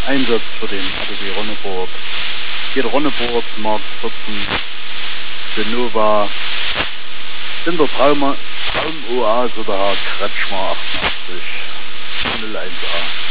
Einsatz für den ADW Ronneburg. Geht Ronneburg, Mark 14, Genova, in der Traumoase der Kretschmer 88, 01A.